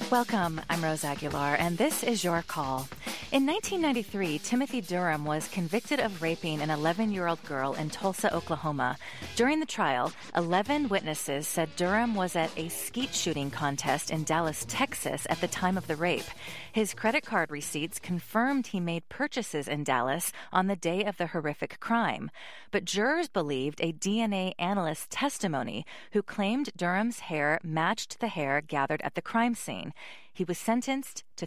Welcome. I'm Rose Aguilar, and this is Your Call. In 1993, Timothy Durham was convicted of raping an 11-year-old girl in Tulsa, Oklahoma. During the trial, 11 witnesses said Durham was at a skeet shooting contest in Dallas, Texas at the time of the rape. His credit card receipts confirmed he made purchases in Dallas on the day of the horrific crime. But jurors believed a DNA analyst's testimony who claimed Durham's hair matched the hair gathered at the crime scene. He was sentenced to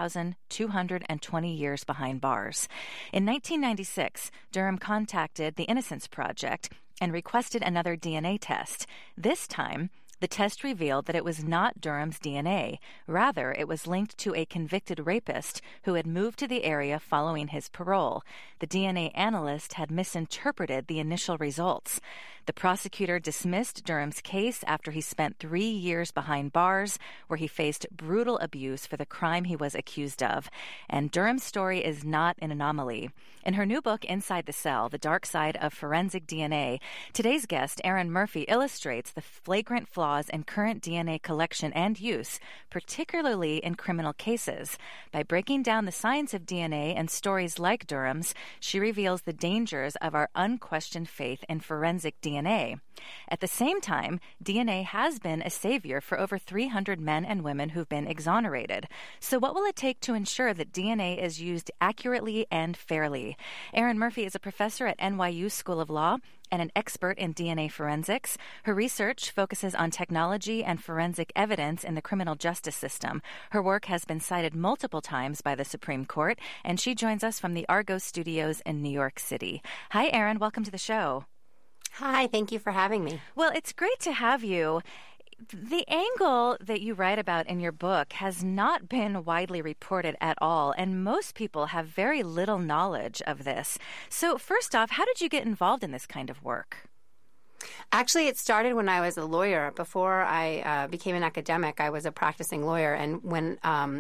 3,220 years behind bars. In 1996, Durham contacted the Innocence Project and requested another DNA test. This time, the test revealed that it was not Durham's DNA. Rather, it was linked to a convicted rapist who had moved to the area following his parole. The DNA analyst had misinterpreted the initial results. The prosecutor dismissed Durham's case after he spent 3 years behind bars, where he faced brutal abuse for the crime he was accused of. And Durham's story is not an anomaly. In her new book, Inside the Cell, The Dark Side of Forensic DNA, today's guest, Erin Murphy, illustrates the flagrant flaws in current DNA collection and use, particularly in criminal cases. By breaking down the science of DNA and stories like Durham's, she reveals the dangers of our unquestioned faith in forensic DNA. At the same time, DNA has been a savior for over 300 men and women who've been exonerated. So what will it take to ensure that DNA is used accurately and fairly? Erin Murphy is a professor at NYU School of Law and an expert in DNA forensics. Her research focuses on technology and forensic evidence in the criminal justice system. Her work has been cited multiple times by the Supreme Court, and she joins us from the Argo Studios in New York City. Hi, Erin. Welcome to the show. Hi, thank you for having me. Well, it's great to have you. The angle that you write about in your book has not been widely reported at all, and most people have very little knowledge of this. So first off, how did you get involved in this kind of work? Actually, it started when I was a lawyer. Before I became an academic, I was a practicing lawyer. And when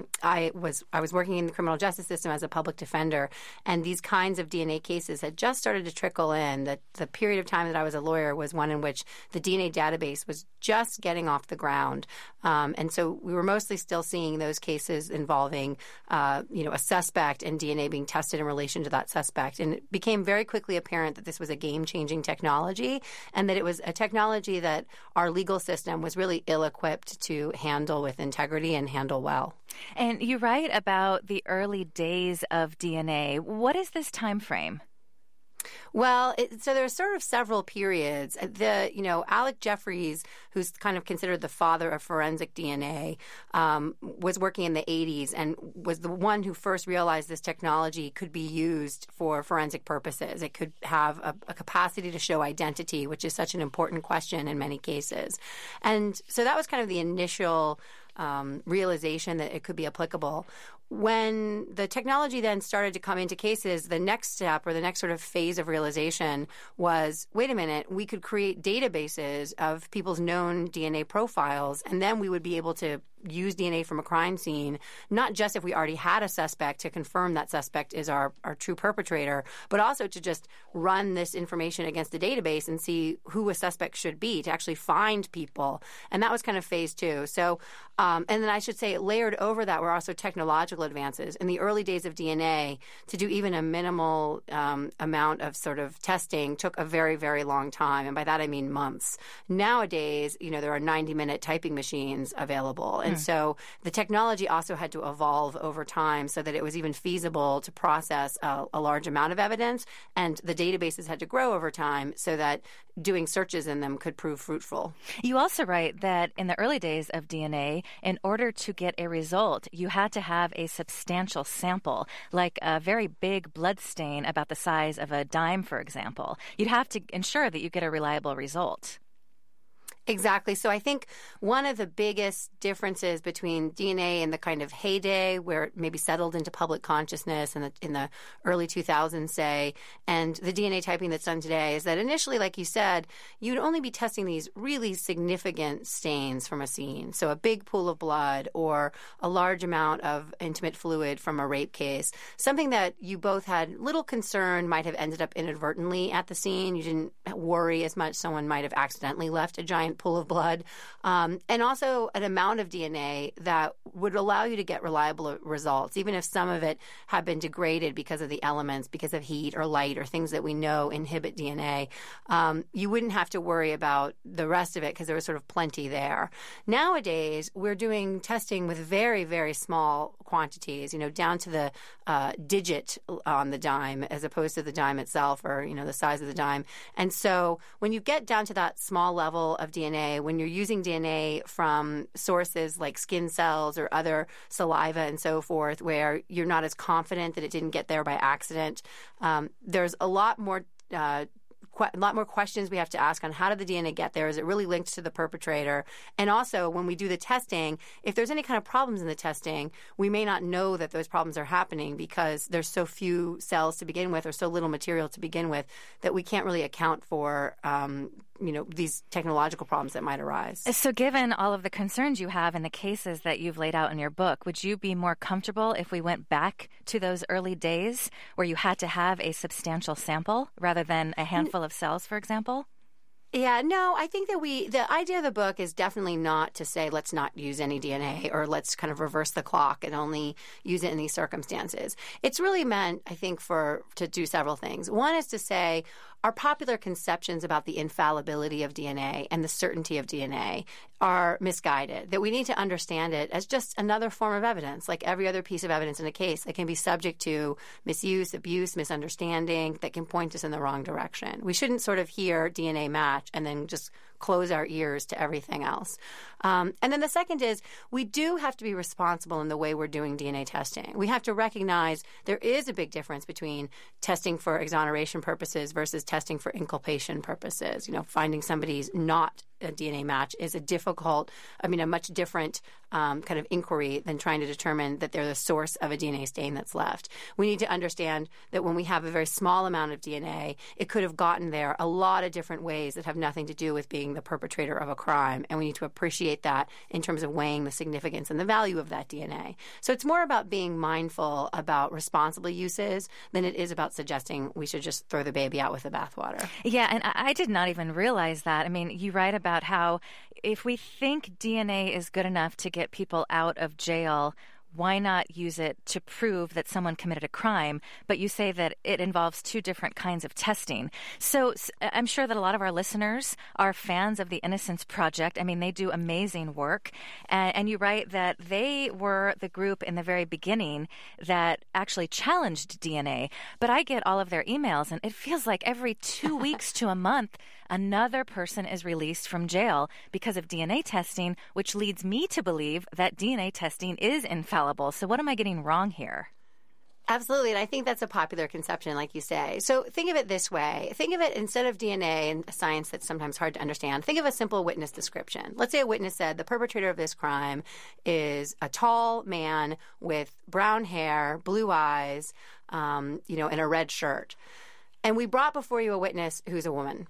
I was working in the criminal justice system as a public defender, and these kinds of DNA cases had just started to trickle in. The period of time that I was a lawyer was one in which the DNA database was just getting off the ground. And so we were mostly still seeing those cases involving, a suspect and DNA being tested in relation to that suspect. And it became very quickly apparent that this was a game-changing technology, and that it was a technology that our legal system was really ill-equipped to handle with integrity and handle well. And you write about the early days of DNA. What is this time frame? Well, so there's sort of several periods. Alec Jeffreys, who's kind of considered the father of forensic DNA, was working in the 80s and was the one who first realized this technology could be used for forensic purposes. It could have a capacity to show identity, which is such an important question in many cases. And so that was kind of the initial realization that it could be applicable. When the technology then started to come into cases, the next step or the next sort of phase of realization was, wait a minute, we could create databases of people's known DNA profiles, and then we would be able to use DNA from a crime scene, not just if we already had a suspect to confirm that suspect is our true perpetrator, but also to just run this information against a database and see who a suspect should be, to actually find people. And that was kind of phase two. So, and then I should say, layered over that were also technological advances. In the early days of DNA, to do even a minimal amount of sort of testing took a very, very long time. And by that, I mean months. Nowadays, there are 90-minute typing machines available. And so the technology also had to evolve over time so that it was even feasible to process a large amount of evidence. And the databases had to grow over time so that doing searches in them could prove fruitful. You also write that in the early days of DNA, in order to get a result, you had to have a substantial sample, like a very big blood stain about the size of a dime, for example. You'd have to ensure that you get a reliable result. Exactly. So I think one of the biggest differences between DNA in the kind of heyday where it maybe settled into public consciousness in the early 2000s, say, and the DNA typing that's done today is that initially, like you said, you'd only be testing these really significant stains from a scene. So a big pool of blood or a large amount of intimate fluid from a rape case, something that you both had little concern might have ended up inadvertently at the scene. You didn't worry as much someone might have accidentally left a giant pool of blood, and also an amount of DNA that would allow you to get reliable results, even if some of it had been degraded because of the elements, because of heat or light or things that we know inhibit DNA. You wouldn't have to worry about the rest of it because there was sort of plenty there. Nowadays, we're doing testing with very, very small quantities, down to the digit on the dime as opposed to the dime itself or, the size of the dime. And so when you get down to that small level of DNA, when you're using DNA from sources like skin cells or other saliva and so forth, where you're not as confident that it didn't get there by accident, there's a lot more questions we have to ask on how did the DNA get there? Is it really linked to the perpetrator? And also, when we do the testing, if there's any kind of problems in the testing, we may not know that those problems are happening because there's so few cells to begin with or so little material to begin with that we can't really account for these technological problems that might arise. So given all of the concerns you have and the cases that you've laid out in your book, would you be more comfortable if we went back to those early days where you had to have a substantial sample rather than a handful of cells, for example? Yeah, no, I think that the idea of the book is definitely not to say let's not use any DNA or let's kind of reverse the clock and only use it in these circumstances. It's really meant, I think, to do several things. One is to say our popular conceptions about the infallibility of DNA and the certainty of DNA are misguided, that we need to understand it as just another form of evidence, like every other piece of evidence in a case that can be subject to misuse, abuse, misunderstanding, that can point us in the wrong direction. We shouldn't sort of hear DNA match and then just close our ears to everything else. And then the second is we do have to be responsible in the way we're doing DNA testing. We have to recognize there is a big difference between testing for exoneration purposes versus testing for inculpation purposes. Finding somebody's not a DNA match is a much different kind of inquiry than trying to determine that they're the source of a DNA stain that's left. We need to understand that when we have a very small amount of DNA, it could have gotten there a lot of different ways that have nothing to do with being the perpetrator of a crime, and we need to appreciate that in terms of weighing the significance and the value of that DNA. So it's more about being mindful about responsible uses than it is about suggesting we should just throw the baby out with the bathwater. Yeah, and I did not even realize that. I mean, you write about how if we think DNA is good enough to get people out of jail, why not use it to prove that someone committed a crime? But you say that it involves two different kinds of testing. So I'm sure that a lot of our listeners are fans of the Innocence Project. I mean, they do amazing work. And you write that they were the group in the very beginning that actually challenged DNA. But I get all of their emails, and it feels like every 2 weeks to a month, another person is released from jail because of DNA testing, which leads me to believe that DNA testing is infallible. So what am I getting wrong here? Absolutely, and I think that's a popular conception, like you say. So think of it this way. Think of it, instead of DNA and science that's sometimes hard to understand, think of a simple witness description. Let's say a witness said the perpetrator of this crime is a tall man with brown hair, blue eyes, and a red shirt. And we brought before you a witness who's a woman.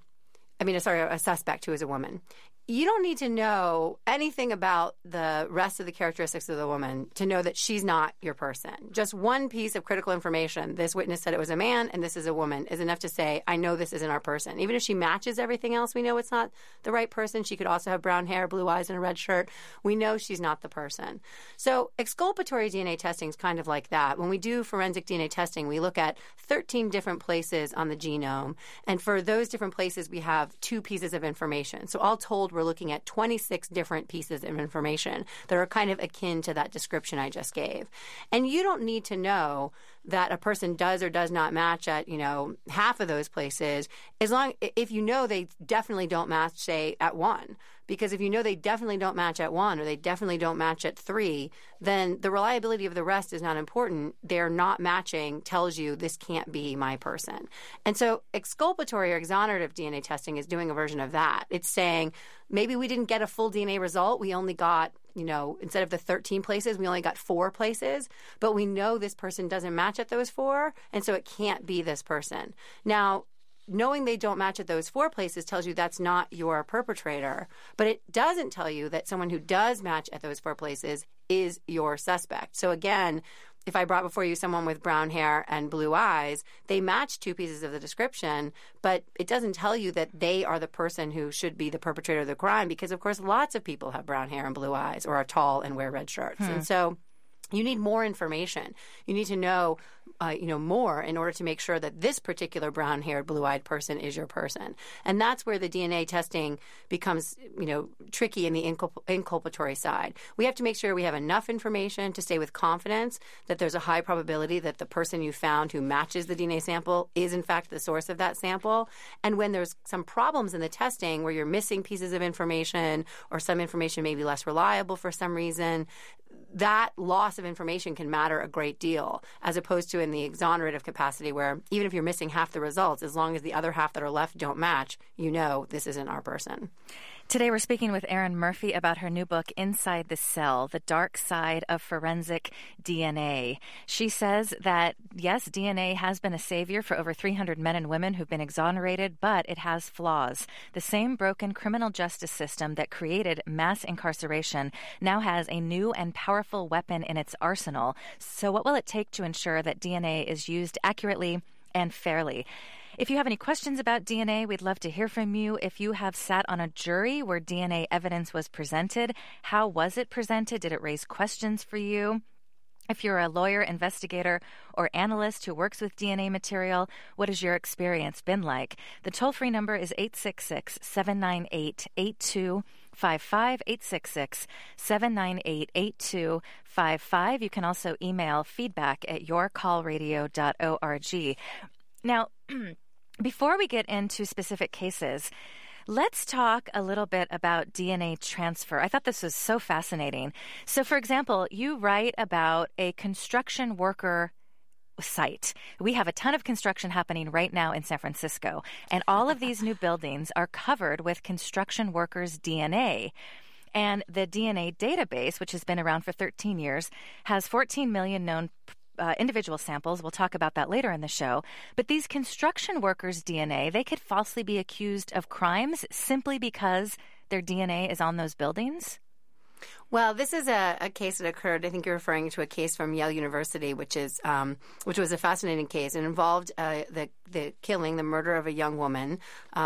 A suspect who is a woman. You don't need to know anything about the rest of the characteristics of the woman to know that she's not your person. Just one piece of critical information, this witness said it was a man and this is a woman, is enough to say, I know this isn't our person. Even if she matches everything else, we know it's not the right person. She could also have brown hair, blue eyes, and a red shirt. We know she's not the person. So exculpatory DNA testing is kind of like that. When we do forensic DNA testing, we look at 13 different places on the genome. And for those different places, we have 2 pieces of information. So all told, we're looking at 26 different pieces of information that are kind of akin to that description I just gave. And you don't need to know that a person does or does not match at, half of those places, if you know they definitely don't match, say, at 1. Because if you know they definitely don't match at 1 or they definitely don't match at 3, then the reliability of the rest is not important. They're not matching tells you this can't be my person. And so exculpatory or exonerative DNA testing is doing a version of that. It's saying maybe we didn't get a full DNA result. We only got, instead of the 13 places, we only got 4 places. But we know this person doesn't match at those 4, and so it can't be this person. Now, knowing they don't match at those 4 places tells you that's not your perpetrator, but it doesn't tell you that someone who does match at those 4 places is your suspect. So again, if I brought before you someone with brown hair and blue eyes, they match two pieces of the description, but it doesn't tell you that they are the person who should be the perpetrator of the crime because, of course, lots of people have brown hair and blue eyes or are tall and wear red shirts. And so you need more information. You need to know, more in order to make sure that this particular brown-haired, blue-eyed person is your person. And that's where the DNA testing becomes, tricky in the inculpatory side. We have to make sure we have enough information to say with confidence that there's a high probability that the person you found who matches the DNA sample is, in fact, the source of that sample. And when there's some problems in the testing where you're missing pieces of information or some information may be less reliable for some reason, that loss of information can matter a great deal, as opposed to in the exonerative capacity where even if you're missing half the results, as long as the other half that are left don't match, this isn't our person. Today we're speaking with Erin Murphy about her new book, Inside the Cell, The Dark Side of Forensic DNA. She says that, yes, DNA has been a savior for over 300 men and women who've been exonerated, but it has flaws. The same broken criminal justice system that created mass incarceration now has a new and powerful weapon in its arsenal. So what will it take to ensure that DNA is used accurately and fairly? If you have any questions about DNA, we'd love to hear from you. If you have sat on a jury where DNA evidence was presented, how was it presented? Did it raise questions for you? If you're a lawyer, investigator, or analyst who works with DNA material, what has your experience been like? The toll-free number is 866-798-8255, 866-798-8255. You can also email feedback@yourcallradio.org. Now, before we get into specific cases, let's talk a little bit about DNA transfer. I thought this was so fascinating. So, for example, you write about a construction worker site. We have a ton of construction happening right now in San Francisco, and all of these new buildings are covered with construction workers' DNA. And the DNA database, which has been around for 13 years, has 14 million known individual samples. We'll talk about that later in the show. But these construction workers' DNA, they could falsely be accused of crimes simply because their DNA is on those buildings? Well, this is a case that occurred. I think you're referring to a case from Yale University, which was a fascinating case. It involved the murder of a young woman.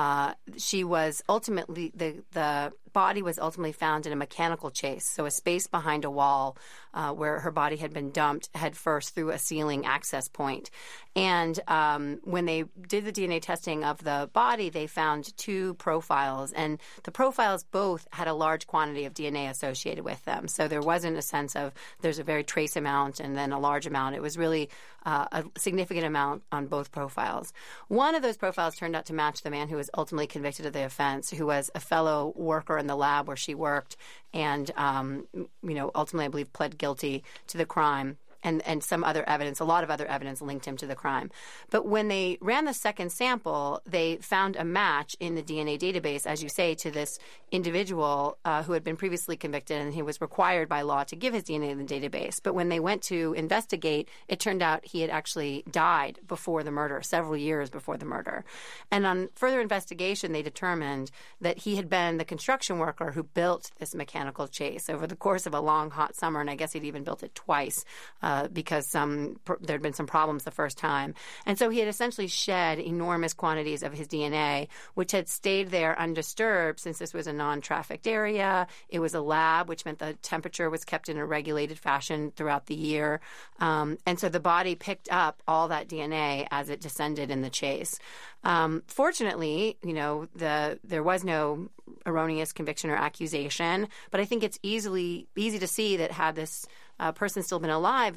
She was ultimately the body was ultimately found in a mechanical chase, so a space behind a wall where her body had been dumped head first through a ceiling access point. And when they did the DNA testing of the body, they found two profiles, and the profiles both had a large quantity of DNA associated with them. So there wasn't a sense of there's a very trace amount and then a large amount. It was really a significant amount on both profiles. One of those profiles turned out to match the man who was ultimately convicted of the offense, who was a fellow worker in the lab where she worked and, ultimately, I believe, pled guilty to the crime. And some other evidence, a lot of other evidence linked him to the crime. But when they ran the second sample, they found a match in the DNA database, as you say, to this individual who had been previously convicted, and he was required by law to give his DNA in the database. But when they went to investigate, it turned out he had actually died before the murder, several years before the murder. And on further investigation, they determined that he had been the construction worker who built this mechanical chase over the course of a long, hot summer, and I guess he'd even built it twice. Because there had been some problems the first time. And so he had essentially shed enormous quantities of his DNA, which had stayed there undisturbed since this was a non-trafficked area. It was a lab, which meant the temperature was kept in a regulated fashion throughout the year. And so the body picked up all that DNA as it descended in the chase. Fortunately, there was no erroneous conviction or accusation, but I think it's easy to see that had this person still been alive,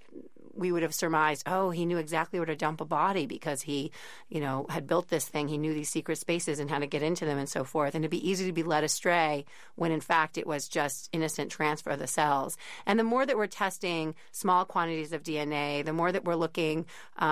we would have surmised, he knew exactly where to dump a body because he, had built this thing. He knew these secret spaces and how to get into them and so forth. And it'd be easy to be led astray when, in fact, it was just innocent transfer of the cells. And the more that we're testing small quantities of DNA, the more that we're looking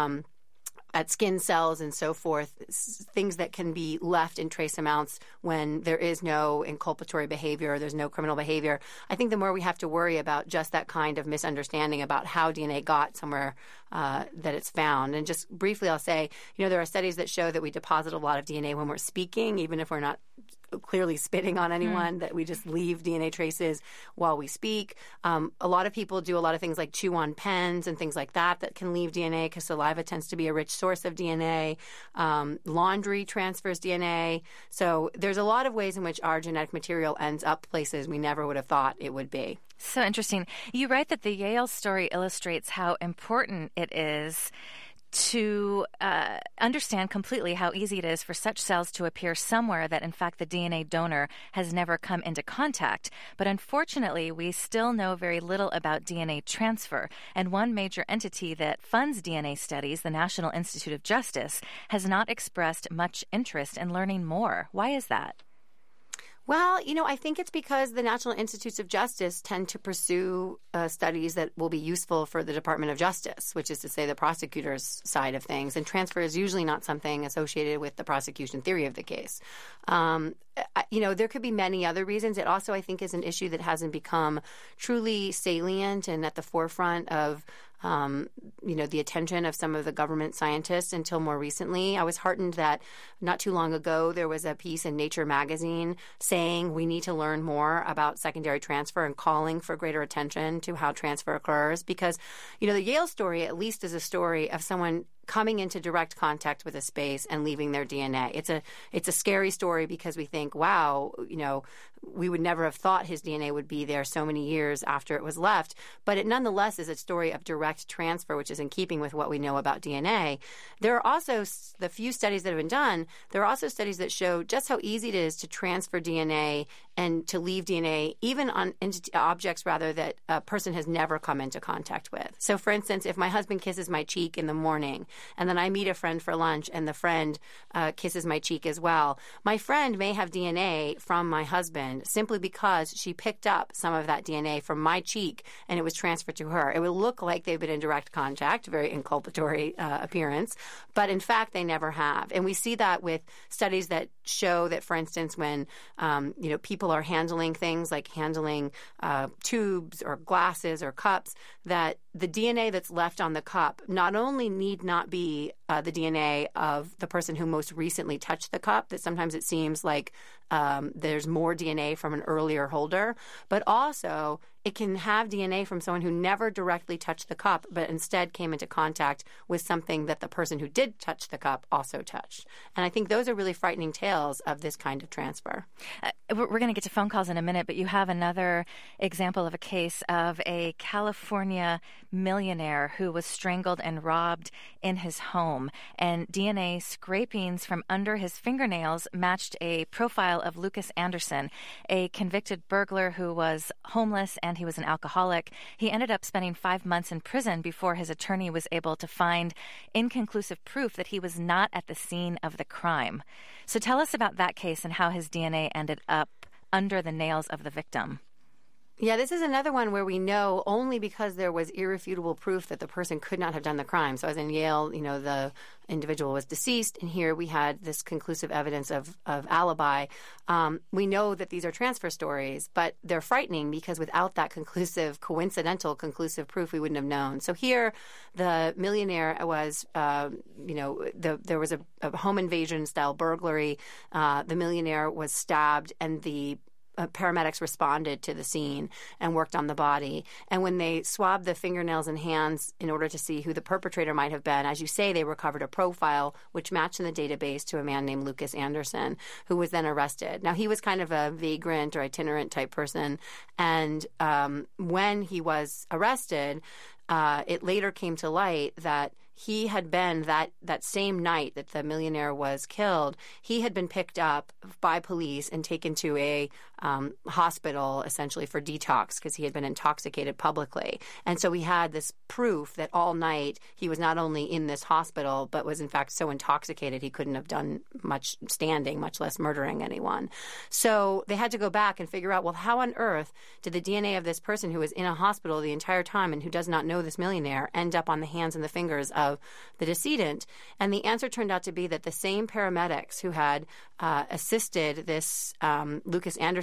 at skin cells and so forth, things that can be left in trace amounts when there is no inculpatory behavior or there's no criminal behavior. I think the more we have to worry about just that kind of misunderstanding about how DNA got somewhere that it's found. And just briefly, I'll say, there are studies that show that we deposit a lot of DNA when we're speaking, even if we're not clearly spitting on anyone, that we just leave DNA traces while we speak. A lot of people do a lot of things like chew on pens and things like that can leave DNA because saliva tends to be a rich source of DNA. Laundry transfers DNA. So there's a lot of ways in which our genetic material ends up places we never would have thought it would be. So interesting. You write that the Yale story illustrates how important it is to understand completely how easy it is for such cells to appear somewhere that, in fact, the DNA donor has never come into contact. But unfortunately, we still know very little about DNA transfer. And one major entity that funds DNA studies, the National Institute of Justice, has not expressed much interest in learning more. Why is that? Well, I think it's because the National Institutes of Justice tend to pursue studies that will be useful for the Department of Justice, which is to say the prosecutor's side of things. And transfer is usually not something associated with the prosecution theory of the case. There could be many other reasons. It also, I think, is an issue that hasn't become truly salient and at the forefront of the attention of some of the government scientists until more recently. I was heartened that not too long ago there was a piece in Nature magazine saying we need to learn more about secondary transfer and calling for greater attention to how transfer occurs because, the Yale story at least is a story of someone coming into direct contact with a space and leaving their DNA. It's a scary story because we think, wow, we would never have thought his DNA would be there so many years after it was left. But it nonetheless is a story of direct transfer, which is in keeping with what we know about DNA. There are also the few studies that have been done. There are also studies that show just how easy it is to transfer DNA and to leave DNA, even on objects, rather, that a person has never come into contact with. So, for instance, if my husband kisses my cheek in the morning, and then I meet a friend for lunch, and the friend kisses my cheek as well, my friend may have DNA from my husband simply because she picked up some of that DNA from my cheek, and it was transferred to her. It would look like they've been in direct contact, very inculpatory appearance, but in fact, they never have. And we see that with studies that show that, for instance, when people are handling things like handling tubes or glasses or cups, that the DNA that's left on the cup not only need not be the DNA of the person who most recently touched the cup, that sometimes it seems like there's more DNA from an earlier holder, but also it can have DNA from someone who never directly touched the cup, but instead came into contact with something that the person who did touch the cup also touched. And I think those are really frightening tales of this kind of transfer. We're going to get to phone calls in a minute, but you have another example of a case of a California millionaire who was strangled and robbed in his home. And DNA scrapings from under his fingernails matched a profile of Lucas Anderson, a convicted burglar who was homeless and he was an alcoholic. He ended up spending 5 months in prison before his attorney was able to find inconclusive proof that he was not at the scene of the crime. So tell us about that case and how his DNA ended up under the nails of the victim. Yeah, this is another one where we know only because there was irrefutable proof that the person could not have done the crime. So as in Yale, the individual was deceased, and here we had this conclusive evidence of alibi. We know that these are transfer stories, but they're frightening because without that coincidental conclusive proof, we wouldn't have known. So here, the millionaire was, there was a home invasion-style burglary. The millionaire was stabbed, and the paramedics responded to the scene and worked on the body. And when they swabbed the fingernails and hands in order to see who the perpetrator might have been, as you say, they recovered a profile which matched in the database to a man named Lucas Anderson, who was then arrested. Now, he was kind of a vagrant or itinerant type person. And when he was arrested, it later came to light that he had been that same night that the millionaire was killed, he had been picked up by police and taken to a hospital essentially for detox because he had been intoxicated publicly. And so we had this proof that all night he was not only in this hospital but was in fact so intoxicated he couldn't have done much standing, much less murdering anyone. So they had to go back and figure out, well, how on earth did the DNA of this person who was in a hospital the entire time and who does not know this millionaire end up on the hands and the fingers of the decedent? And the answer turned out to be that the same paramedics who had assisted this Lucas Anderson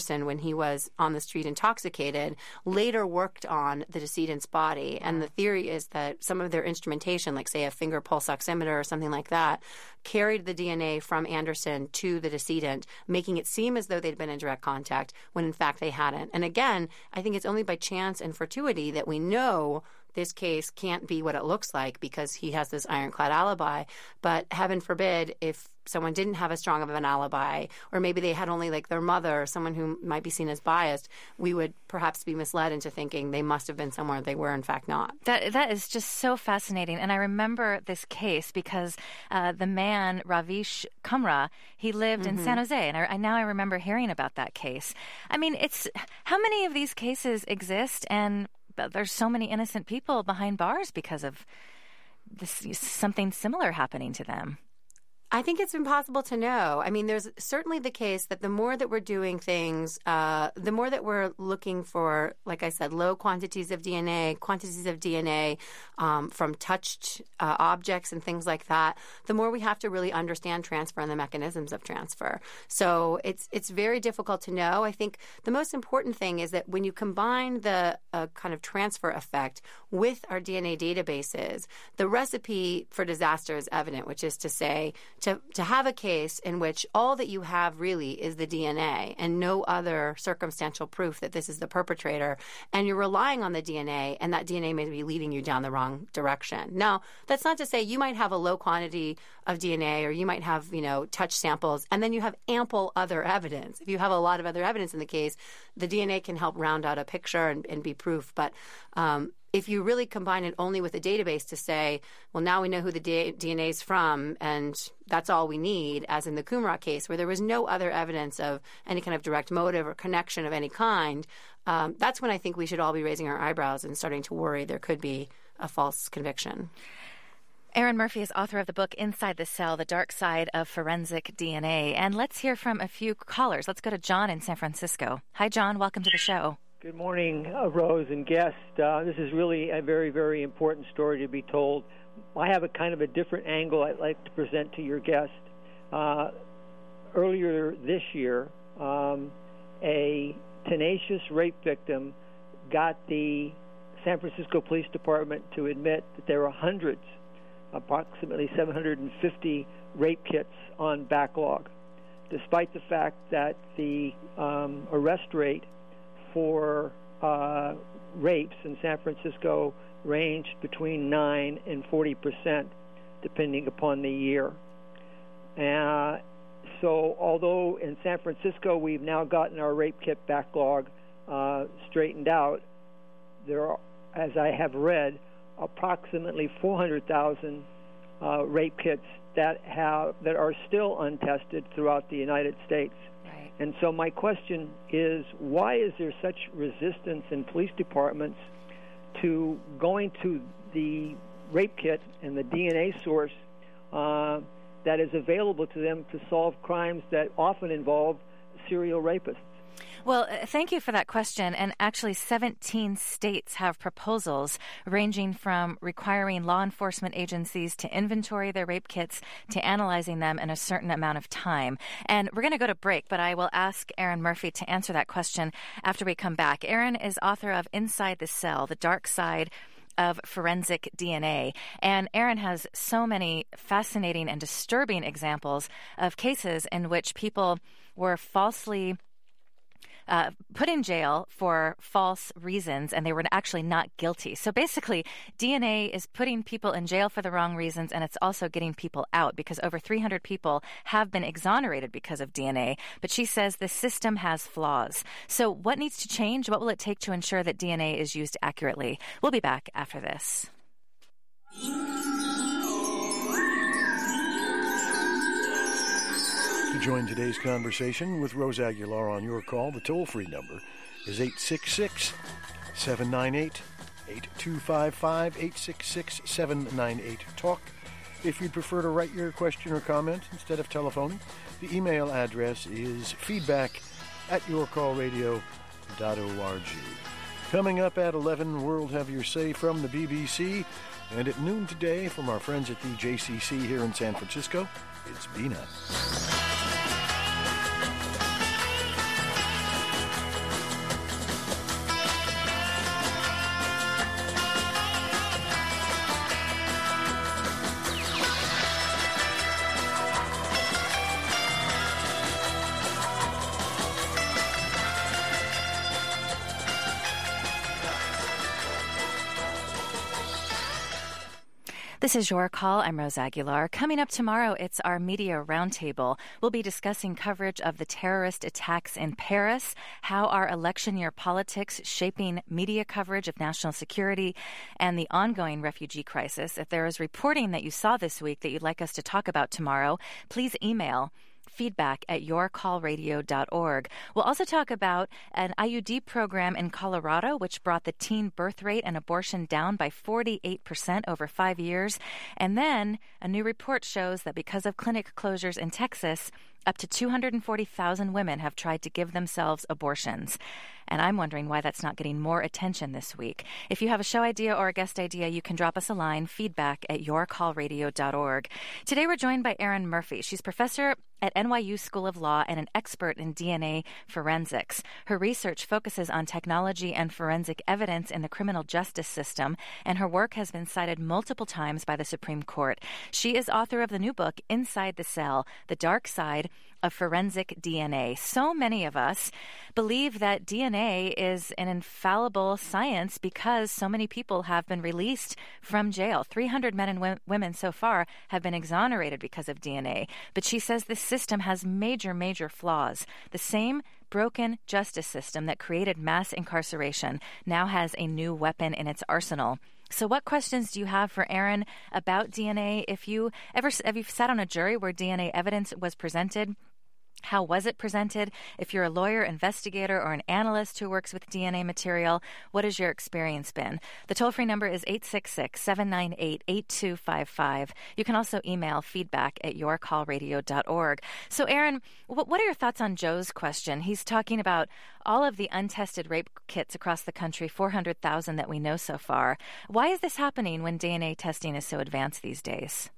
Anderson, when he was on the street intoxicated, later worked on the decedent's body. And the theory is that some of their instrumentation, like, say, a finger pulse oximeter or something like that, carried the DNA from Anderson to the decedent, making it seem as though they'd been in direct contact when, in fact, they hadn't. And again, I think it's only by chance and fortuity that we know this case can't be what it looks like because he has this ironclad alibi. But heaven forbid if someone didn't have as strong of an alibi, or maybe they had only like their mother or someone who might be seen as biased, we would perhaps be misled into thinking they must have been somewhere they were in fact not. That is just so fascinating. And I remember this case because the man, Ravish Kumra, he lived in San Jose. And now I remember hearing about that case. I mean, how many of these cases exist? And there's so many innocent people behind bars because of something similar happening to them. I think it's impossible to know. I mean, there's certainly the case that the more that we're doing things, the more that we're looking for, like I said, low quantities of DNA from touched objects and things like that, the more we have to really understand transfer and the mechanisms of transfer. So it's very difficult to know. I think the most important thing is that when you combine the kind of transfer effect with our DNA databases, the recipe for disaster is evident, which is to say, to have a case in which all that you have really is the DNA and no other circumstantial proof that this is the perpetrator, and you're relying on the DNA, and that DNA may be leading you down the wrong direction. Now, that's not to say you might have a low quantity of DNA or you might have, touch samples, and then you have ample other evidence. If you have a lot of other evidence in the case, the DNA can help round out a picture and be proof. But if you really combine it only with a database to say, well, now we know who the DNA is from, and that's all we need, as in the Kumra case, where there was no other evidence of any kind of direct motive or connection of any kind, that's when I think we should all be raising our eyebrows and starting to worry there could be a false conviction. Erin Murphy is author of the book Inside the Cell, The Dark Side of Forensic DNA. And let's hear from a few callers. Let's go to John in San Francisco. Hi, John. Welcome to the show. Good morning, Rose and guest. This is really a very, very important story to be told. I have a kind of a different angle I'd like to present to your guest. Earlier this year, a tenacious rape victim got the San Francisco Police Department to admit that there were hundreds, approximately 750 rape kits on backlog, despite the fact that the arrest rate for rapes in San Francisco ranged between 9 and 40%, depending upon the year. So although in San Francisco we've now gotten our rape kit backlog straightened out, there are, as I have read, approximately 400,000 rape kits that are still untested throughout the United States. Right. And so my question is, why is there such resistance in police departments to going to the rape kit and the DNA source that is available to them to solve crimes that often involve serial rapists? Well, thank you for that question. And actually, 17 states have proposals ranging from requiring law enforcement agencies to inventory their rape kits to analyzing them in a certain amount of time. And we're going to go to break, but I will ask Erin Murphy to answer that question after we come back. Erin is author of Inside the Cell, The Dark Side of Forensic DNA. And Erin has so many fascinating and disturbing examples of cases in which people were falsely put in jail for false reasons, and they were actually not guilty. So basically, DNA is putting people in jail for the wrong reasons, and it's also getting people out, because over 300 people have been exonerated because of DNA. But she says the system has flaws. So what needs to change? What will it take to ensure that DNA is used accurately? We'll be back after this. To join today's conversation with Rose Aguilar on Your Call, the toll-free number is 866-798-8255, 866-798-TALK. If you'd prefer to write your question or comment instead of telephoning, the email address is feedback@yourcallradio.org. Coming up at 11, World Have Your Say from the BBC, and at noon today from our friends at the JCC here in San Francisco, it's Bina. This is Your Call. I'm Rose Aguilar. Coming up tomorrow, it's our Media Roundtable. We'll be discussing coverage of the terrorist attacks in Paris, how our election year politics shaping media coverage of national security, and the ongoing refugee crisis. If there is reporting that you saw this week that you'd like us to talk about tomorrow, please email feedback@yourcallradio.org. We'll also talk about an IUD program in Colorado, which brought the teen birth rate and abortion down by 48% over 5 years. And then a new report shows that because of clinic closures in Texas, up to 240,000 women have tried to give themselves abortions. And I'm wondering why that's not getting more attention this week. If you have a show idea or a guest idea, you can drop us a line, feedback@yourcallradio.org. Today we're joined by Erin Murphy. She's professor at NYU School of Law and an expert in DNA forensics. Her research focuses on technology and forensic evidence in the criminal justice system, and her work has been cited multiple times by the Supreme Court. She is author of the new book, Inside the Cell: The Dark Side of Forensic DNA. So many of us believe that DNA is an infallible science because so many people have been released from jail. 300 men and women so far have been exonerated because of DNA. But she says this system has major, major flaws. The same broken justice system that created mass incarceration now has a new weapon in its arsenal. So what questions do you have for Erin about DNA? Have you sat on a jury where DNA evidence was presented? How was it presented? If you're a lawyer, investigator, or an analyst who works with DNA material, what has your experience been? The toll-free number is 866-798-8255. You can also email feedback@yourcallradio.org. So, Erin, what are your thoughts on Joe's question? He's talking about all of the untested rape kits across the country, 400,000 that we know so far. Why is this happening when DNA testing is so advanced these days?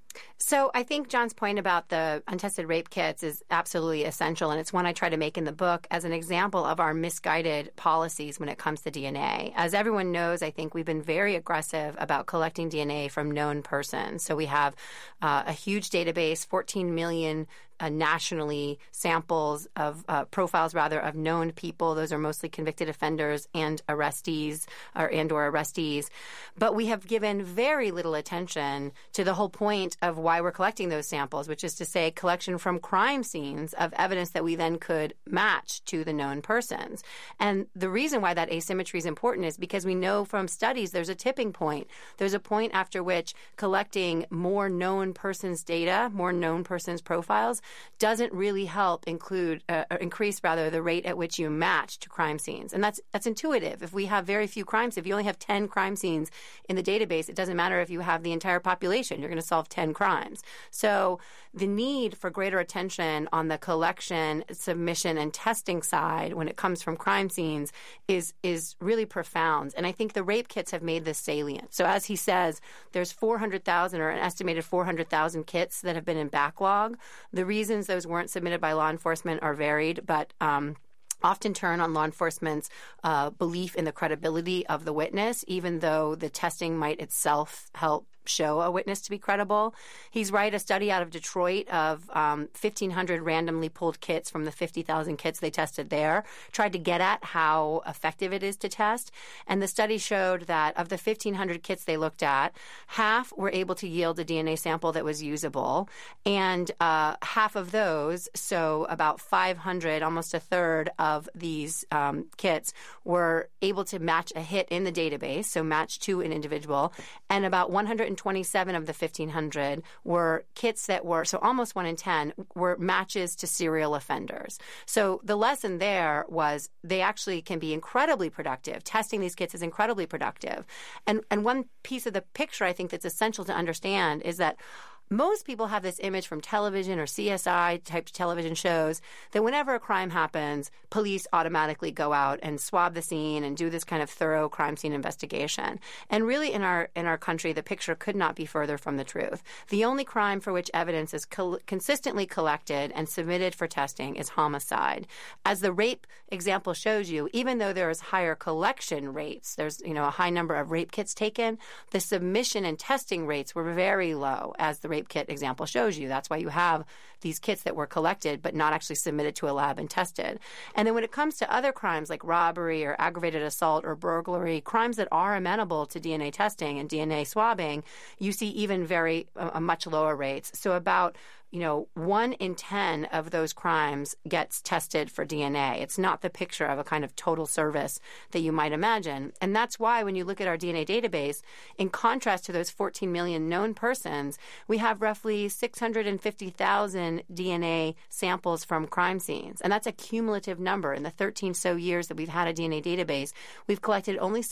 So I think John's point about the untested rape kits is absolutely essential, and it's one I try to make in the book as an example of our misguided policies when it comes to DNA. As everyone knows, I think we've been very aggressive about collecting DNA from known persons. So we have a huge database, 14 million nationally samples of profiles of known people. Those are mostly convicted offenders and arrestees or arrestees. But we have given very little attention to the whole point of why we're collecting those samples, which is to say collection from crime scenes of evidence that we then could match to the known persons. And the reason why that asymmetry is important is because we know from studies there's a tipping point. There's a point after which collecting more known persons' data, more known persons' profiles, doesn't really help increase the rate at which you match to crime scenes. And that's intuitive. If we have very few crimes, if you only have 10 crime scenes in the database, it doesn't matter if you have the entire population. You're going to solve 10 crimes. So the need for greater attention on the collection, submission, and testing side when it comes from crime scenes is really profound. And I think the rape kits have made this salient. So as he says, there's 400,000 or an estimated 400,000 kits that have been in backlog. The reasons those weren't submitted by law enforcement are varied, but often turn on law enforcement's belief in the credibility of the witness, even though the testing might itself help show a witness to be credible. He's right, a study out of Detroit of 1,500 randomly pulled kits from the 50,000 kits they tested there, tried to get at how effective it is to test. And the study showed that of the 1,500 kits they looked at, half were able to yield a DNA sample that was usable. And half of those, so about 500, almost a third of these kits, were able to match a hit in the database, so match to an individual. And about 127 of the 1,500 were kits that were, so almost 1 in 10, were matches to serial offenders. So the lesson there was they actually can be incredibly productive. Testing these kits is incredibly productive. And one piece of the picture I think that's essential to understand is that most people have this image from television or CSI-type television shows that whenever a crime happens, police automatically go out and swab the scene and do this kind of thorough crime scene investigation. And really, in our country, the picture could not be further from the truth. The only crime for which evidence is consistently collected and submitted for testing is homicide. As the rape example shows you, even though there is higher collection rates, there's a high number of rape kits taken, the submission and testing rates were very low as the rape rape kit example shows you. That's why you have these kits that were collected but not actually submitted to a lab and tested. And then when it comes to other crimes like robbery or aggravated assault or burglary, crimes that are amenable to DNA testing and DNA swabbing, you see even much lower rates. So about 1 in 10 of those crimes gets tested for DNA. It's not the picture of a kind of total service that you might imagine. And that's why when you look at our DNA database, in contrast to those 14 million known persons, we have roughly 650,000 DNA samples from crime scenes. And that's a cumulative number. In the 13 so years that we've had a DNA database, we've collected only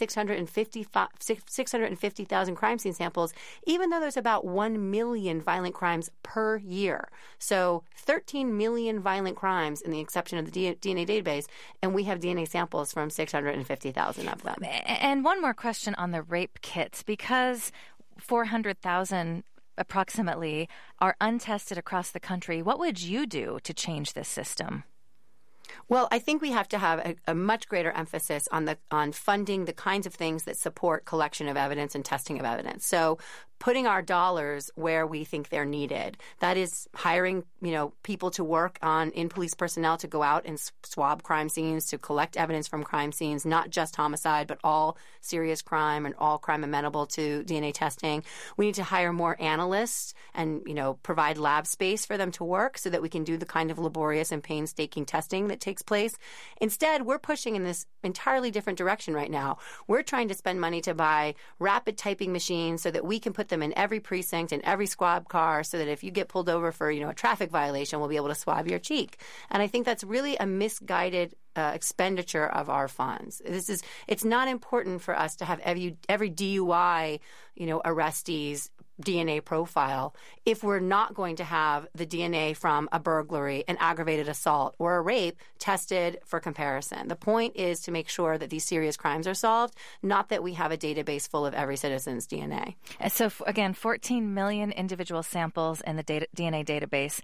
650,000 crime scene samples, even though there's about 1 million violent crimes per year. So 13 million violent crimes in the exception of the DNA database, and we have DNA samples from 650,000 of them. And one more question on the rape kits, because 400,000 approximately are untested across the country. What would you do to change this system? Well, I think we have to have a much greater emphasis on funding the kinds of things that support collection of evidence and testing of evidence. So putting our dollars where we think they're needed. That is hiring, people to work in police personnel to go out and swab crime scenes, to collect evidence from crime scenes, not just homicide, but all serious crime and all crime amenable to DNA testing. We need to hire more analysts and, provide lab space for them to work so that we can do the kind of laborious and painstaking testing that takes place. Instead, we're pushing in this entirely different direction right now. We're trying to spend money to buy rapid typing machines so that we can put them in every precinct and every squad car so that if you get pulled over for, a traffic violation, we'll be able to swab your cheek. And I think that's really a misguided expenditure of our funds. It's not important for us to have every DUI, arrestee's DNA profile if we're not going to have the DNA from a burglary, an aggravated assault, or a rape tested for comparison. The point is to make sure that these serious crimes are solved, not that we have a database full of every citizen's DNA. So, again, 14 million individual samples in the DNA database,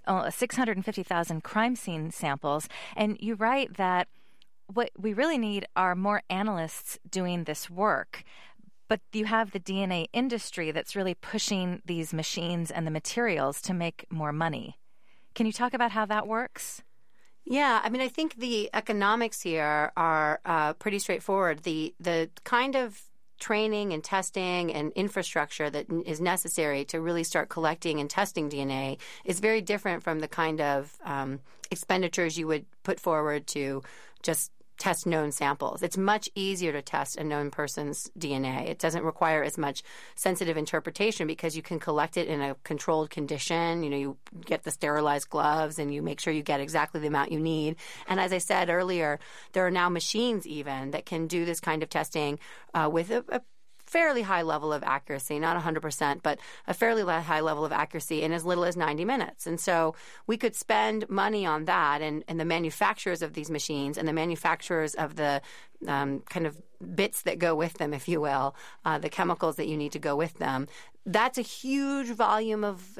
650,000 crime scene samples. And you write that what we really need are more analysts doing this work. But you have the DNA industry that's really pushing these machines and the materials to make more money. Can you talk about how that works? Yeah, I think the economics here are pretty straightforward. The kind of training and testing and infrastructure that is necessary to really start collecting and testing DNA is very different from the kind of expenditures you would put forward to just test known samples. It's much easier to test a known person's DNA. It doesn't require as much sensitive interpretation because you can collect it in a controlled condition. You get the sterilized gloves and you make sure you get exactly the amount you need. And as I said earlier, there are now machines even that can do this kind of testing with a fairly high level of accuracy, not 100%, but a fairly high level of accuracy in as little as 90 minutes. And so we could spend money on that, and the manufacturers of these machines and the manufacturers of the kind of bits that go with them, if you will, the chemicals that you need to go with them. That's a huge volume of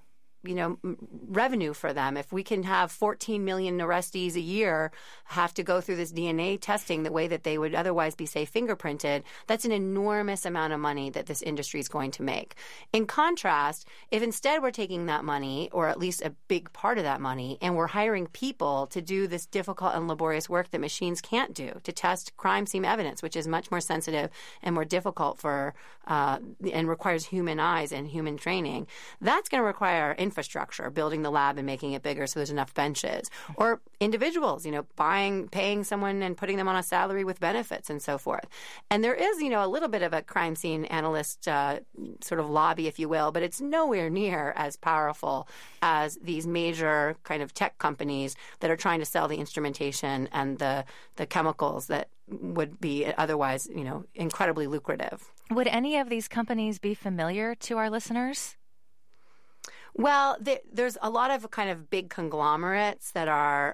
revenue for them. If we can have 14 million arrestees a year have to go through this DNA testing the way that they would otherwise be, say, fingerprinted, that's an enormous amount of money that this industry is going to make. In contrast, if instead we're taking that money, or at least a big part of that money, and we're hiring people to do this difficult and laborious work that machines can't do, to test crime scene evidence, which is much more sensitive and more difficult for and requires human eyes and human training, that's going to require infrastructure, building the lab and making it bigger so there's enough benches, or individuals, paying someone and putting them on a salary with benefits and so forth. And there is, a little bit of a crime scene analyst sort of lobby, if you will, but it's nowhere near as powerful as these major kind of tech companies that are trying to sell the instrumentation and the chemicals that would be otherwise, incredibly lucrative. Would any of these companies be familiar to our listeners? Well, there's a lot of kind of big conglomerates that are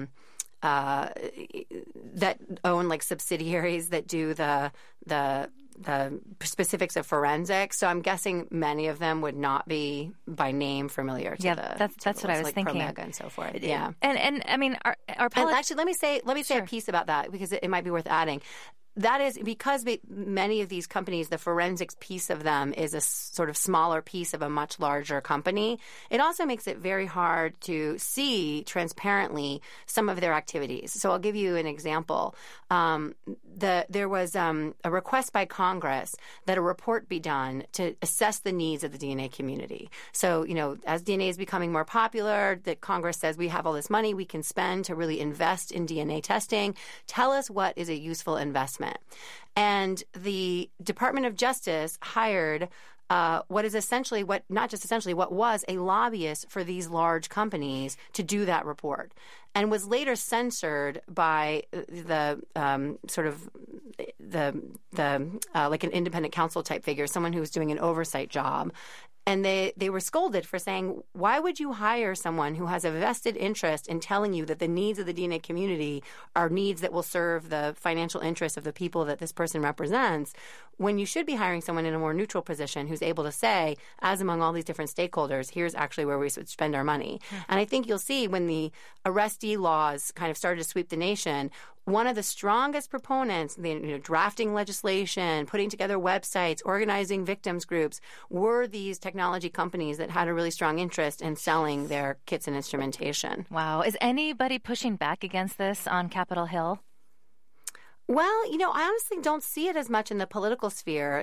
that own like subsidiaries that do the specifics of forensics. So I'm guessing many of them would not be by name familiar to that's what I was thinking. Promega and so forth. Yeah, and I mean, our actually, let me say a piece about that because it might be worth adding. that is because many of these companies, the forensics piece of them is a sort of smaller piece of a much larger company. It also makes it very hard to see transparently some of their activities. So I'll give you an example. There was a request by Congress that a report be done to assess the needs of the DNA community. So, as DNA is becoming more popular, that Congress says we have all this money we can spend to really invest in DNA testing. Tell us what is a useful investment. And the Department of Justice hired what was a lobbyist for these large companies to do that report, and was later censored by the like an independent counsel type figure, someone who was doing an oversight job. And they were scolded for saying, why would you hire someone who has a vested interest in telling you that the needs of the DNA community are needs that will serve the financial interests of the people that this person represents, when you should be hiring someone in a more neutral position who's able to say, as among all these different stakeholders, here's actually where we should spend our money. Mm-hmm. And I think you'll see when the arrestee laws kind of started to sweep the nation, one of the strongest proponents, drafting legislation, putting together websites, organizing victims groups, were these technology companies that had a really strong interest in selling their kits and instrumentation. Wow. Is anybody pushing back against this on Capitol Hill? Well, I honestly don't see it as much in the political sphere.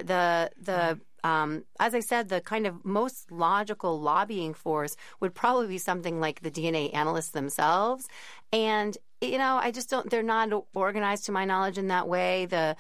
As I said, the kind of most logical lobbying force would probably be something like the DNA analysts themselves. And I just don't. They're not organized, to my knowledge, in that way. The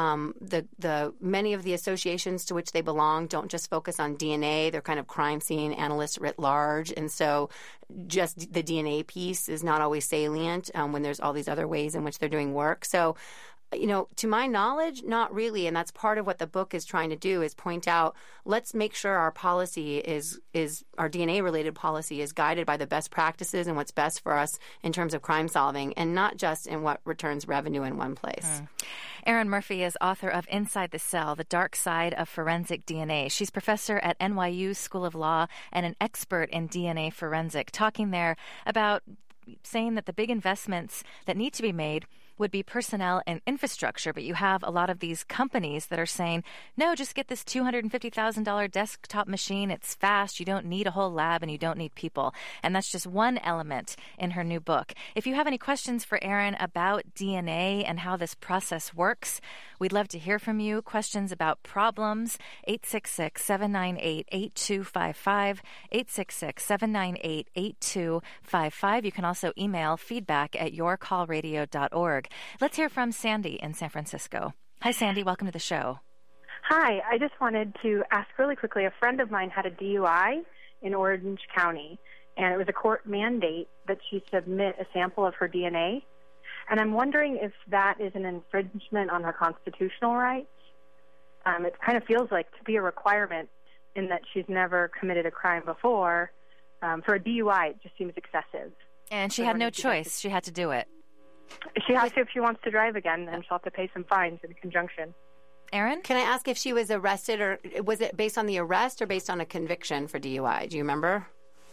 many of the associations to which they belong don't just focus on DNA. They're kind of crime scene analysts writ large, and so just the DNA piece is not always salient when there's all these other ways in which they're doing work. So, to my knowledge, not really. And that's part of what the book is trying to do, is point out, let's make sure our policy is our DNA-related policy is guided by the best practices and what's best for us in terms of crime solving, and not just in what returns revenue in one place. Erin Murphy is author of Inside the Cell, The Dark Side of Forensic DNA. She's professor at NYU School of Law and an expert in DNA forensic, talking there about saying that the big investments that need to be made would be personnel and infrastructure, but you have a lot of these companies that are saying, no, just get this $250,000 desktop machine. It's fast. You don't need a whole lab and you don't need people. And that's just one element in her new book. If you have any questions for Erin about DNA and how this process works, we'd love to hear from you. Questions about problems, 866-798-8255, 866-798-8255. You can also email feedback@yourcallradio.org. Let's hear from Sandy in San Francisco. Hi, Sandy. Welcome to the show. Hi. I just wanted to ask really quickly. A friend of mine had a DUI in Orange County, and it was a court mandate that she submit a sample of her DNA. And I'm wondering if that is an infringement on her constitutional rights. It kind of feels like to be a requirement in that she's never committed a crime before. For a DUI, it just seems excessive. And she had no choice. She had to do it. She has to if she wants to drive again, then she'll have to pay some fines in conjunction. Erin? Can I ask if she was arrested, or was it based on the arrest or based on a conviction for DUI? Do you remember?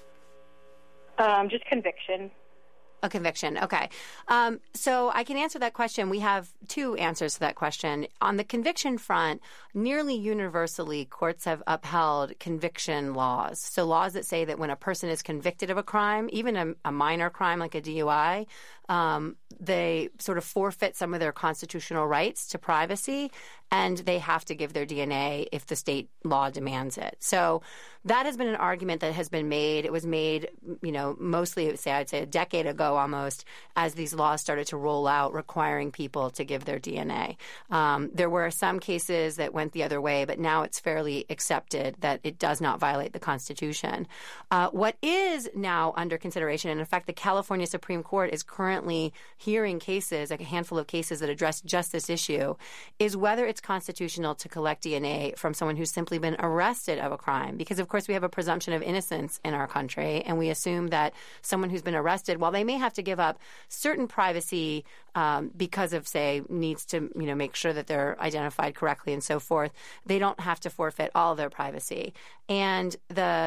Just conviction. A conviction. Okay. So I can answer that question. We have two answers to that question. On the conviction front, nearly universally, courts have upheld conviction laws. So laws that say that when a person is convicted of a crime, even a minor crime like a DUI, they sort of forfeit some of their constitutional rights to privacy, and they have to give their DNA if the state law demands it. So that has been an argument that has been made. It was made, mostly, I'd say a decade ago almost, as these laws started to roll out requiring people to give their DNA. There were some cases that went the other way, but now it's fairly accepted that it does not violate the Constitution. What is now under consideration, and in fact, the California Supreme Court is currently hearing cases, like a handful of cases that address just this issue, is whether it's constitutional to collect DNA from someone who's simply been arrested of a crime. Because, of course, we have a presumption of innocence in our country, and we assume that someone who's been arrested, while they may have to give up certain privacy because of, say, needs to, make sure that they're identified correctly and so forth, they don't have to forfeit all their privacy. And the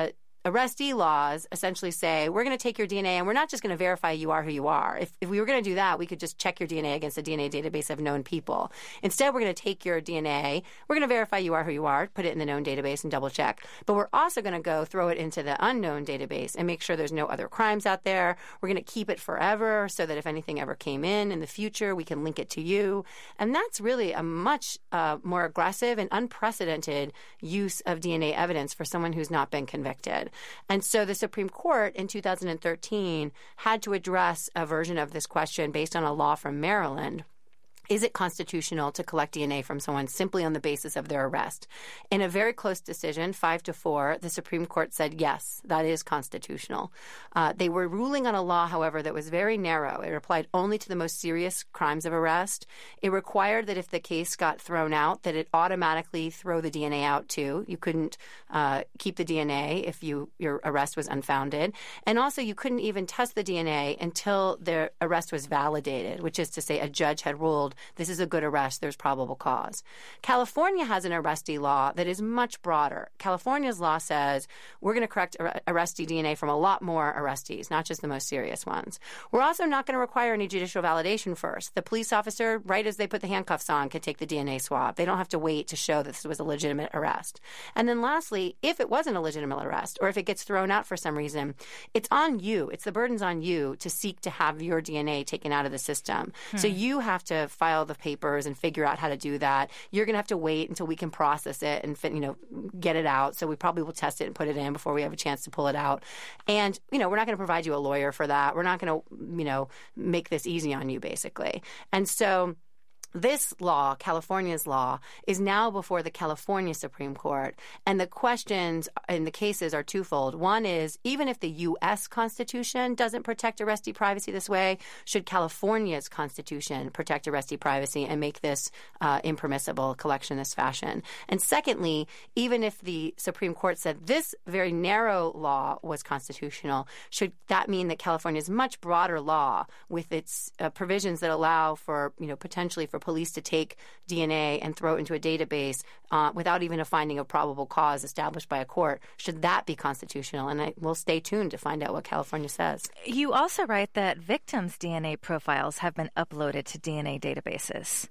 arrestee laws essentially say, we're going to take your DNA and we're not just going to verify you are who you are. If we were going to do that, we could just check your DNA against a DNA database of known people. Instead, we're going to take your DNA, we're going to verify you are who you are, put it in the known database and double check. But we're also going to go throw it into the unknown database and make sure there's no other crimes out there. We're going to keep it forever so that if anything ever came in the future, we can link it to you. And that's really a much more aggressive and unprecedented use of DNA evidence for someone who's not been convicted. And so the Supreme Court in 2013 had to address a version of this question based on a law from Maryland. Is it constitutional to collect DNA from someone simply on the basis of their arrest? In a very close decision, 5-4, the Supreme Court said, yes, that is constitutional. They were ruling on a law, however, that was very narrow. It applied only to the most serious crimes of arrest. It required that if the case got thrown out, that it automatically throw the DNA out too. You couldn't keep the DNA if your arrest was unfounded. And also, you couldn't even test the DNA until the arrest was validated, which is to say a judge had ruled this is a good arrest, there's probable cause. California has an arrestee law that is much broader. California's law says we're going to correct arrestee DNA from a lot more arrestees, not just the most serious ones. We're also not going to require any judicial validation first. The police officer, right as they put the handcuffs on, can take the DNA swab. They don't have to wait to show that this was a legitimate arrest. And then lastly, if it wasn't a legitimate arrest or if it gets thrown out for some reason, it's on you. It's the burden's on you to seek to have your DNA taken out of the system. So you have to file the papers and figure out how to do that. You're going to have to wait until we can process it and get it out. So we probably will test it and put it in before we have a chance to pull it out. And we're not going to provide you a lawyer for that. We're not going to make this easy on you, basically. And so this law, California's law, is now before the California Supreme Court. And the questions in the cases are twofold. One is, even if the U.S. Constitution doesn't protect arrestee privacy this way, should California's Constitution protect arrestee privacy and make this impermissible collection in this fashion? And secondly, even if the Supreme Court said this very narrow law was constitutional, should that mean that California's much broader law, with its provisions that allow for, potentially for police to take DNA and throw it into a database without even a finding of probable cause established by a court, should that be constitutional? And we'll stay tuned to find out what California says. You also write that victims' DNA profiles have been uploaded to DNA databases.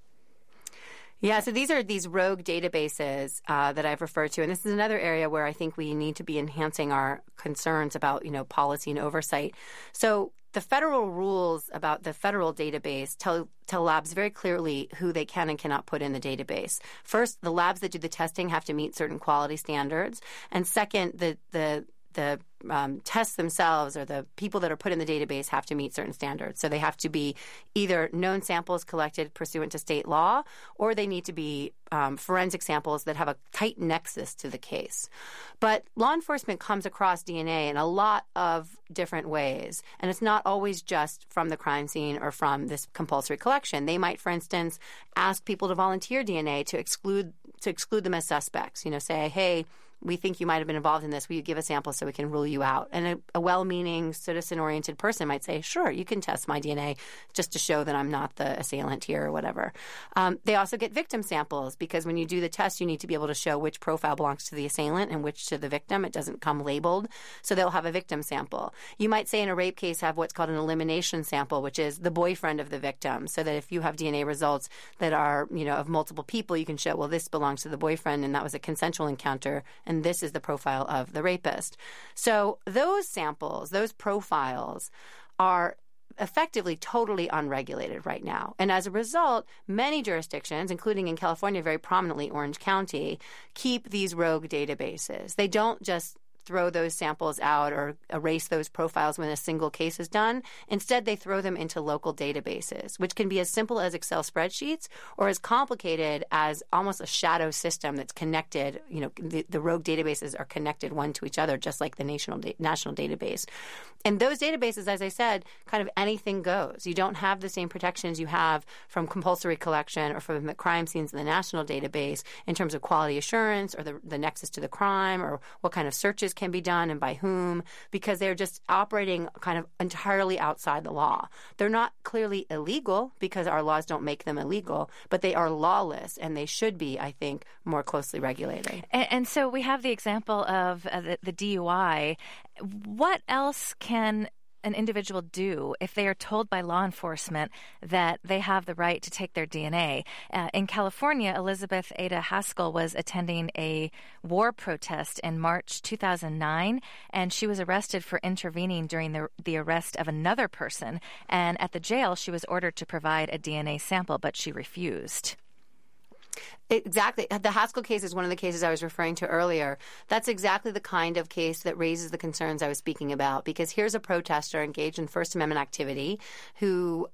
Yeah, so these are these rogue databases that I've referred to. And this is another area where I think we need to be enhancing our concerns about, policy and oversight. So the federal rules about the federal database tell labs very clearly who they can and cannot put in the database. First, the labs that do the testing have to meet certain quality standards. And second, the tests themselves or the people that are put in the database have to meet certain standards. So they have to be either known samples collected pursuant to state law, or they need to be forensic samples that have a tight nexus to the case. But law enforcement comes across DNA in a lot of different ways, and it's not always just from the crime scene or from this compulsory collection. They might, for instance, ask people to volunteer DNA to exclude them as suspects. Say, hey, we think you might have been involved in this. Will you give a sample so we can rule you out? And a well-meaning, citizen-oriented person might say, sure, you can test my DNA just to show that I'm not the assailant here or whatever. They also get victim samples because when you do the test, you need to be able to show which profile belongs to the assailant and which to the victim. It doesn't come labeled. So they'll have a victim sample. You might say in a rape case have what's called an elimination sample, which is the boyfriend of the victim, so that if you have DNA results that are, of multiple people, you can show, well, this belongs to the boyfriend and that was a consensual encounter, and this is the profile of the rapist. So those samples, those profiles are effectively totally unregulated right now. And as a result, many jurisdictions, including in California, very prominently Orange County, keep these rogue databases. They don't just throw those samples out or erase those profiles when a single case is done. Instead, they throw them into local databases, which can be as simple as Excel spreadsheets or as complicated as almost a shadow system that's connected. The rogue databases are connected one to each other, just like the national database. And those databases, as I said, kind of anything goes. You don't have the same protections you have from compulsory collection or from the crime scenes in the national database in terms of quality assurance or the nexus to the crime or what kind of searches this can be done and by whom, because they're just operating kind of entirely outside the law. They're not clearly illegal because our laws don't make them illegal, but they are lawless, and they should be, I think, more closely regulated. And so we have the example of the DUI. What else can an individual do if they are told by law enforcement that they have the right to take their DNA? In California, Elizabeth Ada Haskell was attending a war protest in March 2009, and she was arrested for intervening during the arrest of another person. And at the jail, she was ordered to provide a DNA sample, but she refused. Exactly. The Haskell case is one of the cases I was referring to earlier. That's exactly the kind of case that raises the concerns I was speaking about, because here's a protester engaged in First Amendment activity who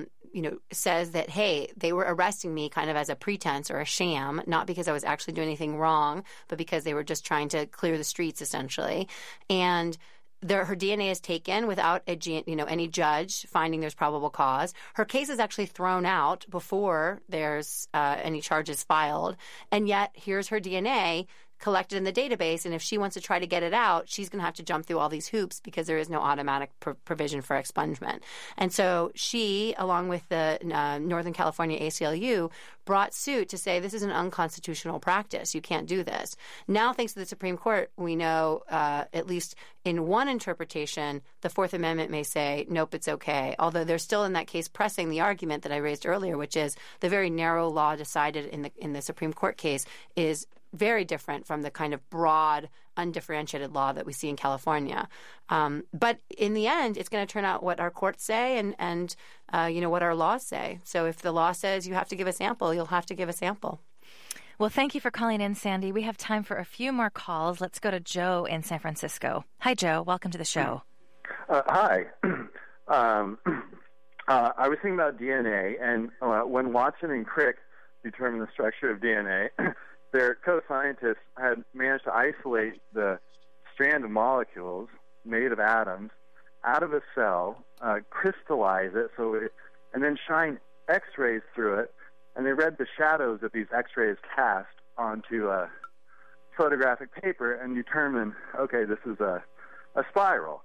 says that, hey, they were arresting me kind of as a pretense or a sham, not because I was actually doing anything wrong, but because they were just trying to clear the streets, essentially. And her DNA is taken without any judge finding there's probable cause. Her case is actually thrown out before there's any charges filed, and yet here's her DNA collected in the database, and if she wants to try to get it out, she's going to have to jump through all these hoops because there is no automatic provision for expungement. And so she, along with the Northern California ACLU, brought suit to say this is an unconstitutional practice. You can't do this. Now, thanks to the Supreme Court, we know, at least in one interpretation, the Fourth Amendment may say, nope, it's okay. Although they're still in that case pressing the argument that I raised earlier, which is the very narrow law decided in the Supreme Court case is very different from the kind of broad, undifferentiated law that we see in California. But in the end, it's going to turn out what our courts say and what our laws say. So if the law says you have to give a sample, you'll have to give a sample. Well, thank you for calling in, Sandy. We have time for a few more calls. Let's go to Joe in San Francisco. Hi, Joe. Welcome to the show. Hi. I was thinking about DNA, and when Watson and Crick determined the structure of DNA, their co-scientists had managed to isolate the strand of molecules made of atoms out of a cell, crystallize it, and then shine X-rays through it, and they read the shadows that these X-rays cast onto a photographic paper and determined, okay, this is a spiral.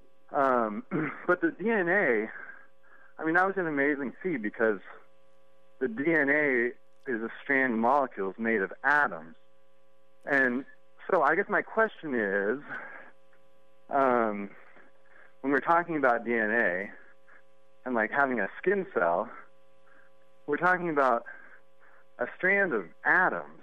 But the DNA, that was an amazing feat because the DNA is a strand of molecules made of atoms. And so I guess my question is, when we're talking about DNA and like having a skin cell, we're talking about a strand of atoms.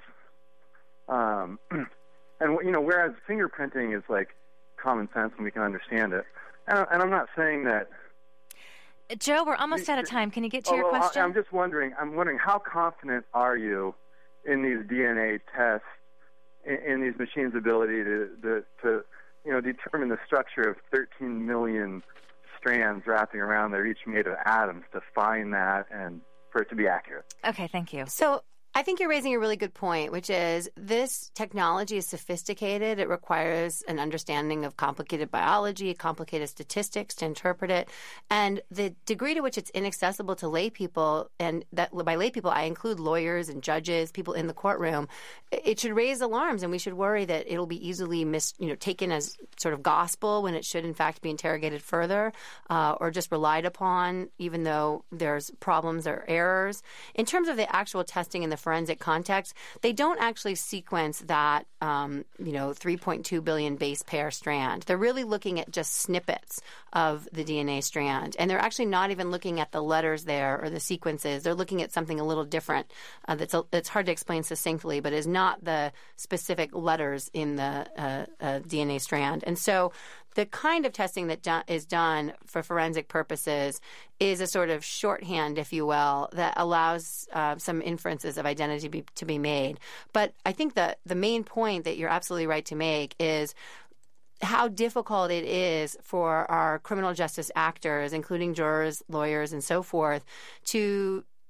And whereas fingerprinting is like common sense and we can understand it. And I'm not saying that. Joe, we're almost out of time. Can you get to your question? I'm wondering how confident are you in these DNA tests, in these machines' ability to determine the structure of 13 million strands wrapping around there, each made of atoms, to find that and for it to be accurate? Okay, thank you. So I think you're raising a really good point, which is this technology is sophisticated. It requires an understanding of complicated biology, complicated statistics to interpret it. And the degree to which it's inaccessible to lay people, and that by lay people I include lawyers and judges, people in the courtroom, it should raise alarms, and we should worry that it'll be easily taken as sort of gospel when it should in fact be interrogated further or just relied upon, even though there's problems or errors. In terms of the actual testing in the forensic context, they don't actually sequence that 3.2 billion base pair strand. They're really looking at just snippets of the DNA strand, and they're actually not even looking at the letters there or the sequences. They're looking at something a little different that's hard to explain succinctly, but is not the specific letters in the DNA strand. And so the kind of testing that is done for forensic purposes is a sort of shorthand, if you will, that allows some inferences of identity to be made. But I think the main point that you're absolutely right to make is how difficult it is for our criminal justice actors, including jurors, lawyers, and so forth, to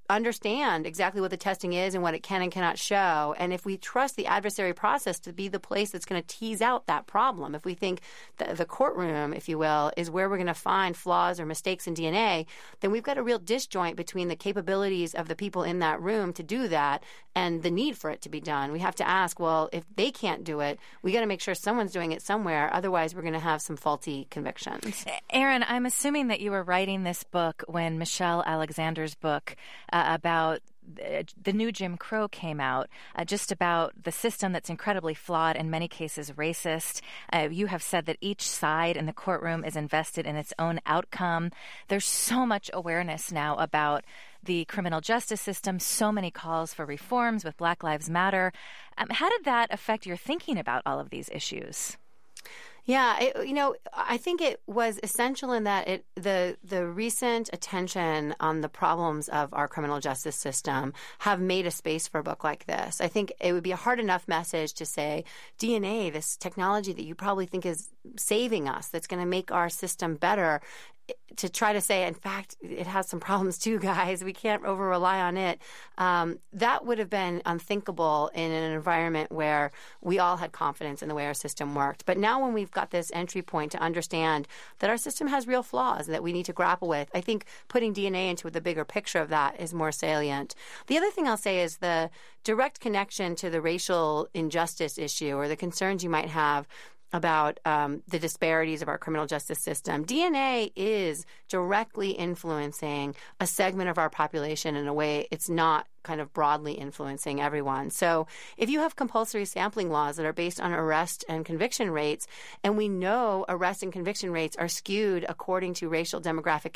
understand exactly what the testing is and what it can and cannot show. And if we trust the adversary process to be the place that's going to tease out that problem, if we think that the courtroom, if you will, is where we're going to find flaws or mistakes in DNA, then we've got a real disjoint between the capabilities of the people in that room to do that and the need for it to be done. We have to ask, well, if they can't do it, we got to make sure someone's doing it somewhere. Otherwise, we're going to have some faulty convictions. Erin, I'm assuming that you were writing this book when Michelle Alexander's book about the new Jim Crow came out, just about the system that's incredibly flawed, in many cases racist. You have said that each side in the courtroom is invested in its own outcome. There's so much awareness now about the criminal justice system, so many calls for reforms with Black Lives Matter. How did that affect your thinking about all of these issues? Yeah, I think it was essential in that the recent attention on the problems of our criminal justice system have made a space for a book like this. I think it would be a hard enough message to say DNA, this technology that you probably think is saving us, that's going to make our system better, to try to say, in fact, it has some problems too, guys. We can't over-rely on it. That would have been unthinkable in an environment where we all had confidence in the way our system worked. But now when we've got this entry point to understand that our system has real flaws that we need to grapple with, I think putting DNA into the bigger picture of that is more salient. The other thing I'll say is the direct connection to the racial injustice issue or the concerns you might have about the disparities of our criminal justice system. DNA is directly influencing a segment of our population in a way it's not kind of broadly influencing everyone. So if you have compulsory sampling laws that are based on arrest and conviction rates, and we know arrest and conviction rates are skewed according to racial demographic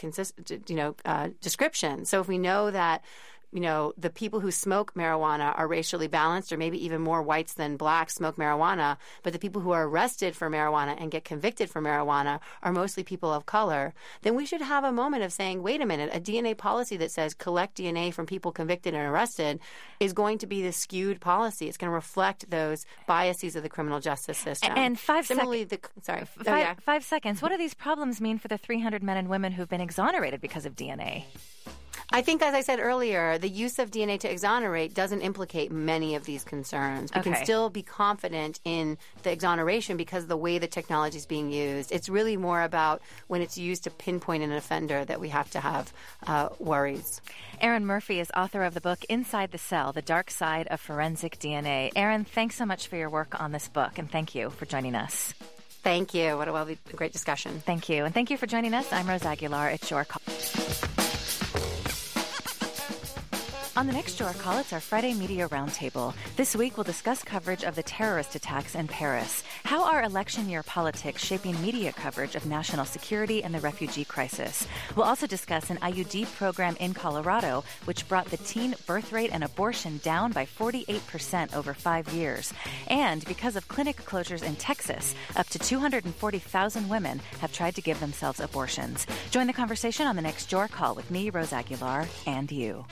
description. So if we know that the people who smoke marijuana are racially balanced, or maybe even more whites than blacks smoke marijuana, but the people who are arrested for marijuana and get convicted for marijuana are mostly people of color, then we should have a moment of saying, wait a minute, a DNA policy that says collect DNA from people convicted and arrested is going to be the skewed policy. It's going to reflect those biases of the criminal justice system. And 5 seconds. What do these problems mean for the 300 men and women who've been exonerated because of DNA? I think, as I said earlier, the use of DNA to exonerate doesn't implicate many of these concerns. We can still be confident in the exoneration because of the way the technology is being used. It's really more about when it's used to pinpoint an offender that we have to have worries. Erin Murphy is author of the book Inside the Cell, The Dark Side of Forensic DNA. Erin, thanks so much for your work on this book, and thank you for joining us. Thank you. What a great discussion. Thank you. And thank you for joining us. I'm Rose Aguilar. It's Your Call. On the next Your Call, it's our Friday Media Roundtable. This week, we'll discuss coverage of the terrorist attacks in Paris. How are election year politics shaping media coverage of national security and the refugee crisis? We'll also discuss an IUD program in Colorado, which brought the teen birth rate and abortion down by 48% over 5 years. And because of clinic closures in Texas, up to 240,000 women have tried to give themselves abortions. Join the conversation on the next Your Call with me, Rose Aguilar, and you.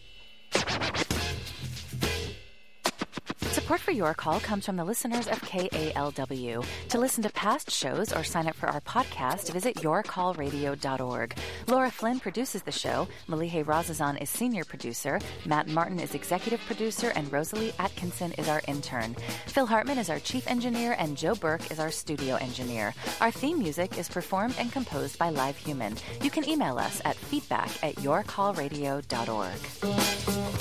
Support for Your Call comes from the listeners of KALW. To listen to past shows or sign up for our podcast, visit yourcallradio.org. Laura Flynn produces the show. Malihe Razazan is senior producer. Matt Martin is executive producer, and Rosalie Atkinson is our intern. Phil Hartman is our chief engineer, and Joe Burke is our studio engineer. Our theme music is performed and composed by Live Human. You can email us at feedback@yourcallradio.org.